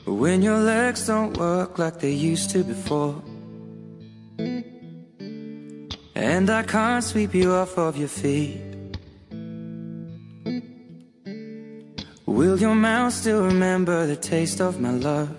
When your legs don't work like they used to before, and I can't sweep you off of your feet, will your mouth still remember the taste of my love?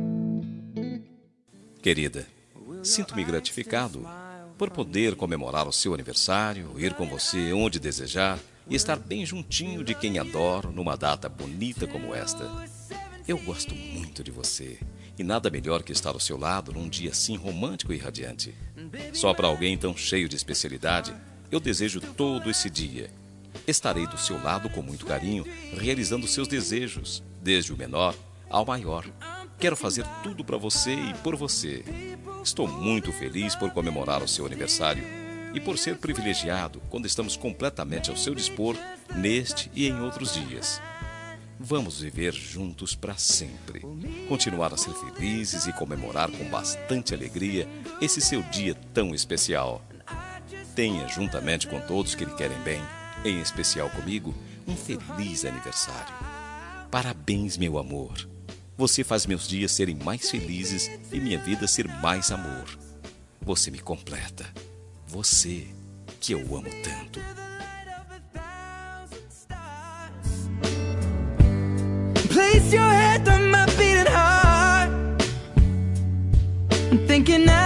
Querida, sinto-me gratificado por poder comemorar o seu aniversário, ir com você onde desejar e estar bem juntinho de quem adoro numa data bonita como esta. Eu gosto muito de você e nada melhor que estar ao seu lado num dia assim romântico e radiante. Só para alguém tão cheio de especialidade, eu desejo todo esse dia. Estarei do seu lado com muito carinho, realizando seus desejos, desde o menor ao maior. Quero fazer tudo para você e por você. Estou muito feliz por comemorar o seu aniversário e por ser privilegiado quando estamos completamente ao seu dispor neste e em outros dias. Vamos viver juntos para sempre. Continuar a ser felizes e comemorar com bastante alegria esse seu dia tão especial. Tenha, juntamente com todos que lhe querem bem, em especial comigo, um feliz aniversário. Parabéns, meu amor. Você faz meus dias serem mais felizes e minha vida ser mais amor. Você me completa. Você, que eu amo tanto. Place your head on my beating heart. I'm thinking